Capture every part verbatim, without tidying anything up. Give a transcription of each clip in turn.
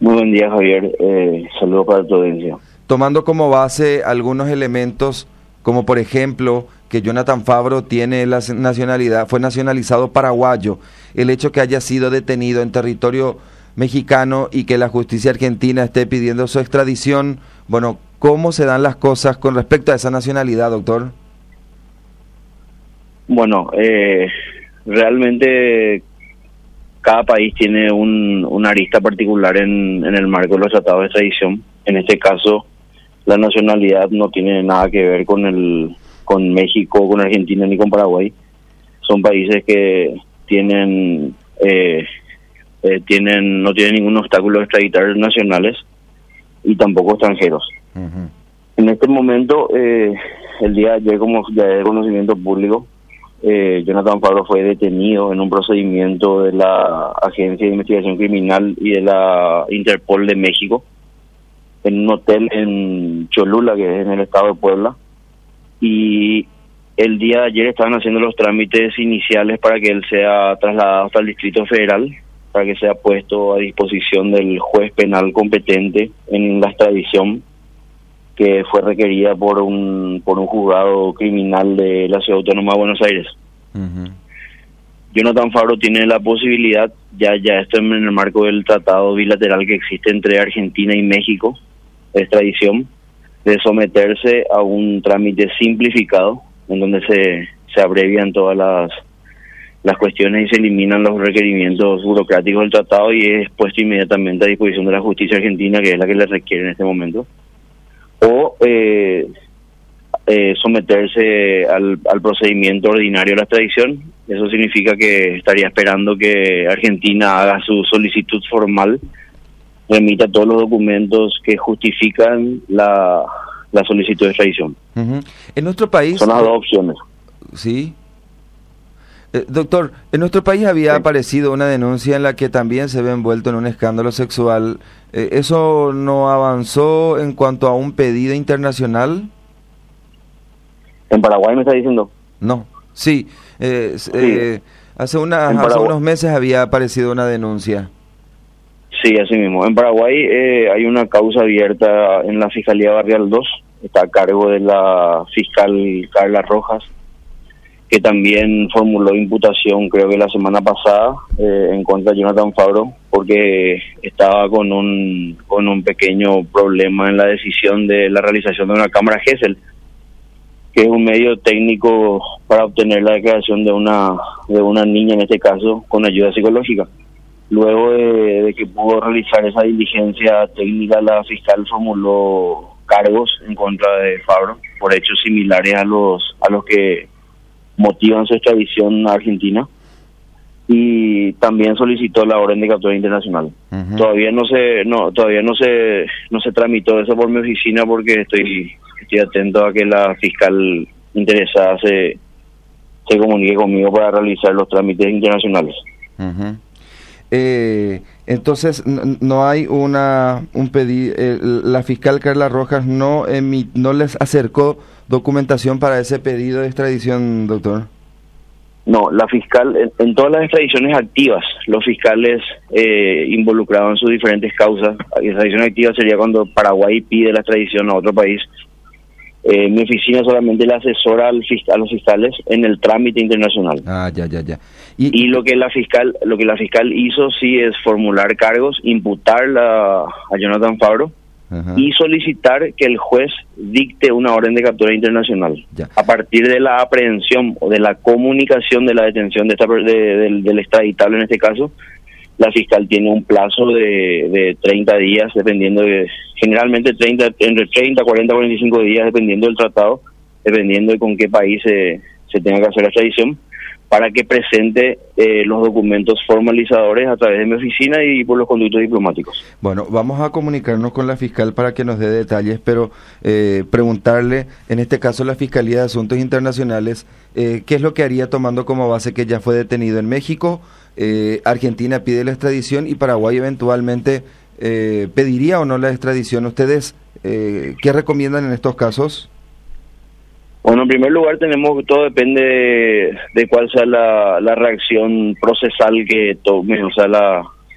Muy buen día, Javier. Eh, saludos para tu audiencia. Tomando como base algunos elementos, como por ejemplo que Jonathan Fabro tiene la nacionalidad, fue nacionalizado paraguayo, el hecho que haya sido detenido en territorio mexicano y que la justicia argentina esté pidiendo su extradición, bueno, ¿cómo se dan las cosas con respecto a esa nacionalidad, doctor? Bueno, eh, realmente cada país tiene un, una arista particular en, en el marco de los tratados de extradición. En este caso, la nacionalidad no tiene nada que ver con el con México, con Argentina ni con Paraguay. Son países que tienen eh, eh, tienen no tienen ningún obstáculo extraditar nacionales y tampoco extranjeros. Uh-huh. En este momento, eh, el día de ayer, como ya de conocimiento público, eh, Jonathan Fabro fue detenido en un procedimiento de la Agencia de Investigación Criminal y de la Interpol de México en un hotel en Cholula, que es en el estado de Puebla, y el día de ayer estaban haciendo los trámites iniciales para que él sea trasladado hasta el Distrito Federal, para que sea puesto a disposición del juez penal competente en la extradición que fue requerida por un por un juzgado criminal de la Ciudad Autónoma de Buenos Aires. Uh-huh. Jonathan Fabro tiene la posibilidad, ya ya esto en el marco del tratado bilateral que existe entre Argentina y México, de extradición, de someterse a un trámite simplificado en donde se, se abrevian todas las, las cuestiones y se eliminan los requerimientos burocráticos del tratado y es puesto inmediatamente a disposición de la justicia argentina, que es la que le requiere en este momento, o eh, eh, someterse al, al procedimiento ordinario de la extradición. Eso significa que estaría esperando que Argentina haga su solicitud formal, remita todos los documentos que justifican la, la solicitud de extradición. Uh-huh. En nuestro país... Son las dos opciones. Sí. Eh, doctor, en nuestro país había sí. aparecido una denuncia en la que también se ve envuelto en un escándalo sexual. Eh, ¿Eso no avanzó en cuanto a un pedido internacional? ¿En Paraguay me está diciendo? No, sí. Eh, sí. Eh, hace, una, hace unos meses había aparecido una denuncia. Sí, así mismo. En Paraguay eh, hay una causa abierta en la Fiscalía Barrial dos, está a cargo de la fiscal Carla Rojas, que también formuló imputación, creo que la semana pasada, eh, en contra de Jonathan Fabro, porque estaba con un con un pequeño problema en la decisión de la realización de una cámara Gesell, que es un medio técnico para obtener la declaración de una de una niña, en este caso, con ayuda psicológica. Luego de, de que pudo realizar esa diligencia técnica, la fiscal formuló cargos en contra de Fabro por hechos similares a los a los que motivan su extradición a Argentina, y también solicitó la orden de captura internacional. Uh-huh. Todavía no se no todavía no se no se tramitó eso por mi oficina porque estoy estoy atento a que la fiscal interesada se se comunique conmigo para realizar los trámites internacionales. Uh-huh. Eh, entonces no, no hay una un pedido, eh, la fiscal Carla Rojas no emi, no les acercó documentación para ese pedido de extradición, doctor. No, la fiscal en, en todas las extradiciones activas, los fiscales eh, involucrados en sus diferentes causas. La extradición activa sería cuando Paraguay pide la extradición a otro país. Eh, mi oficina solamente le asesora al fiscal, a los fiscales en el trámite internacional. Ah, ya, ya, ya. Y, y lo que la fiscal, lo que la fiscal hizo sí es formular cargos, imputar la, a Jonathan Fabro, uh-huh, y solicitar que el juez dicte una orden de captura internacional. Ya. A partir de la aprehensión o de la comunicación de la detención de esta de, de, del extraditable en este caso, la fiscal tiene un plazo de, de treinta días, dependiendo de, generalmente treinta, entre treinta, cuarenta, cuarenta y cinco días, dependiendo del tratado, dependiendo de con qué país se, se tenga que hacer la extradición, para que presente eh, los documentos formalizadores a través de mi oficina y por los conductos diplomáticos. Bueno, vamos a comunicarnos con la fiscal para que nos dé detalles, pero eh, preguntarle, en este caso la Fiscalía de Asuntos Internacionales, eh, ¿qué es lo que haría tomando como base que ya fue detenido en México? Eh, Argentina pide la extradición y Paraguay eventualmente eh, pediría o no la extradición. ¿Ustedes eh, qué recomiendan en estos casos? Bueno, en primer lugar tenemos, todo depende de, de cuál sea la, la reacción procesal que tome, o sea, la,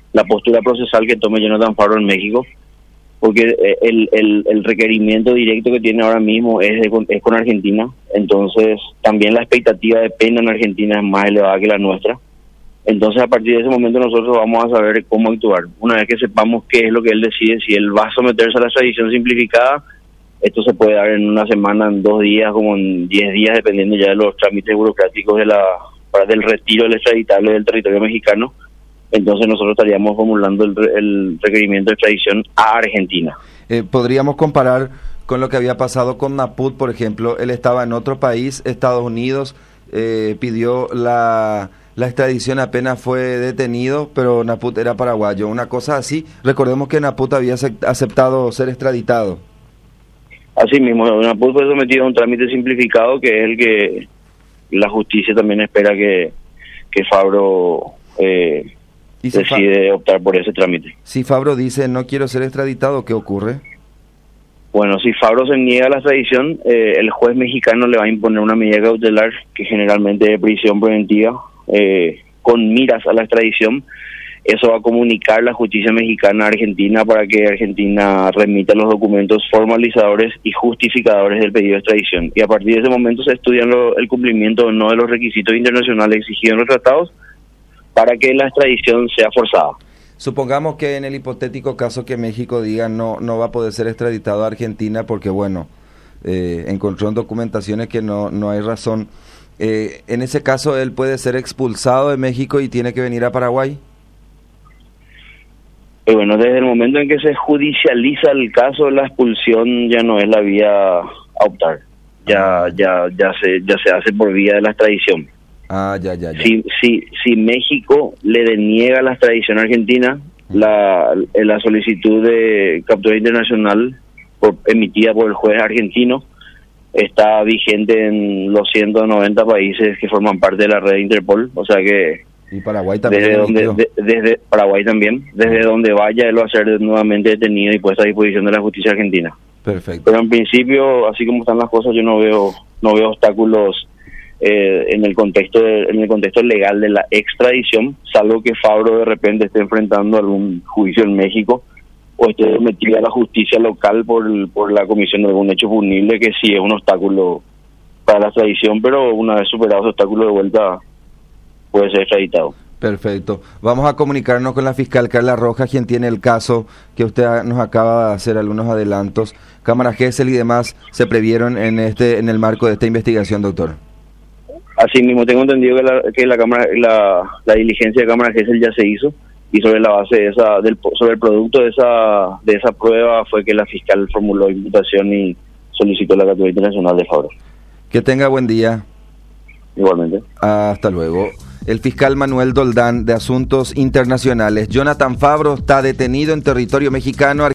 la postura procesal que tome Jonathan Fabro en México, porque el, el, el requerimiento directo que tiene ahora mismo es, de, es con Argentina. Entonces también la expectativa de pena en Argentina es más elevada que la nuestra. Entonces a partir de ese momento nosotros vamos a saber cómo actuar. Una vez que sepamos qué es lo que él decide, si él va a someterse a la extradición simplificada, esto se puede dar en una semana, en dos días, como en diez días, dependiendo ya de los trámites burocráticos de la para del retiro del extraditable del territorio mexicano. Entonces nosotros estaríamos formulando el, el requerimiento de extradición a Argentina. Eh, ¿Podríamos comparar con lo que había pasado con Naput, por ejemplo? Él estaba en otro país, Estados Unidos, eh, pidió la, la extradición apenas fue detenido, pero Naput era paraguayo. Una cosa así, recordemos que Naput había aceptado ser extraditado. Así mismo, Naput fue sometido a un trámite simplificado, que es el que la justicia también espera que, que Fabro... Eh, ¿Y si decide Fa- optar por ese trámite. Si Fabro dice no quiero ser extraditado, ¿qué ocurre? Bueno, si Fabro se niega a la extradición, eh, el juez mexicano le va a imponer una medida cautelar, que generalmente es de prisión preventiva, eh, con miras a la extradición. Eso va a comunicar la justicia mexicana a Argentina para que Argentina remita los documentos formalizadores y justificadores del pedido de extradición. Y a partir de ese momento se estudia lo, el cumplimiento o no de los requisitos internacionales exigidos en los tratados, para que la extradición sea forzada. Supongamos que en el hipotético caso que México diga no no va a poder ser extraditado a Argentina porque, bueno, eh, encontró en documentaciones que no, no hay razón. Eh, en ese caso, ¿él puede ser expulsado de México y tiene que venir a Paraguay? Eh, bueno, desde el momento en que se judicializa el caso, la expulsión ya no es la vía a optar. Ya, ya, ya, se, ya se hace por vía de la extradición. Ah, ya, ya, ya. Si, si, si México le deniega la extradición a Argentina, la, la solicitud de captura internacional por, emitida por el juez argentino está vigente en los ciento noventa países que forman parte de la red de Interpol, o sea que y Paraguay también desde donde de, desde Paraguay también, desde donde vaya él va a ser nuevamente detenido y puesto a disposición de la justicia argentina. Perfecto. Pero en principio, así como están las cosas, yo no veo no veo obstáculos Eh, en el contexto de, en el contexto legal de la extradición, salvo que Fabro de repente esté enfrentando algún juicio en México o esté metido a la justicia local por, por la comisión de algún hecho punible, que sí es un obstáculo para la extradición, pero una vez superado ese obstáculo de vuelta puede ser extraditado. Perfecto. Vamos a comunicarnos con la fiscal Carla Rojas, quien tiene el caso que usted nos acaba de hacer algunos adelantos. Cámara Gesell y demás se previeron en este en el marco de esta investigación, doctor. Así mismo tengo entendido que la, que la cámara la, la diligencia de Cámara Gesell ya se hizo, y sobre la base de esa del sobre el producto de esa de esa prueba fue que la fiscal formuló imputación y solicitó la captura internacional de Fabro. Que tenga buen día. Igualmente. Hasta luego. El fiscal Manuel Doldán de Asuntos Internacionales. Jonathan Fabro está detenido en territorio mexicano.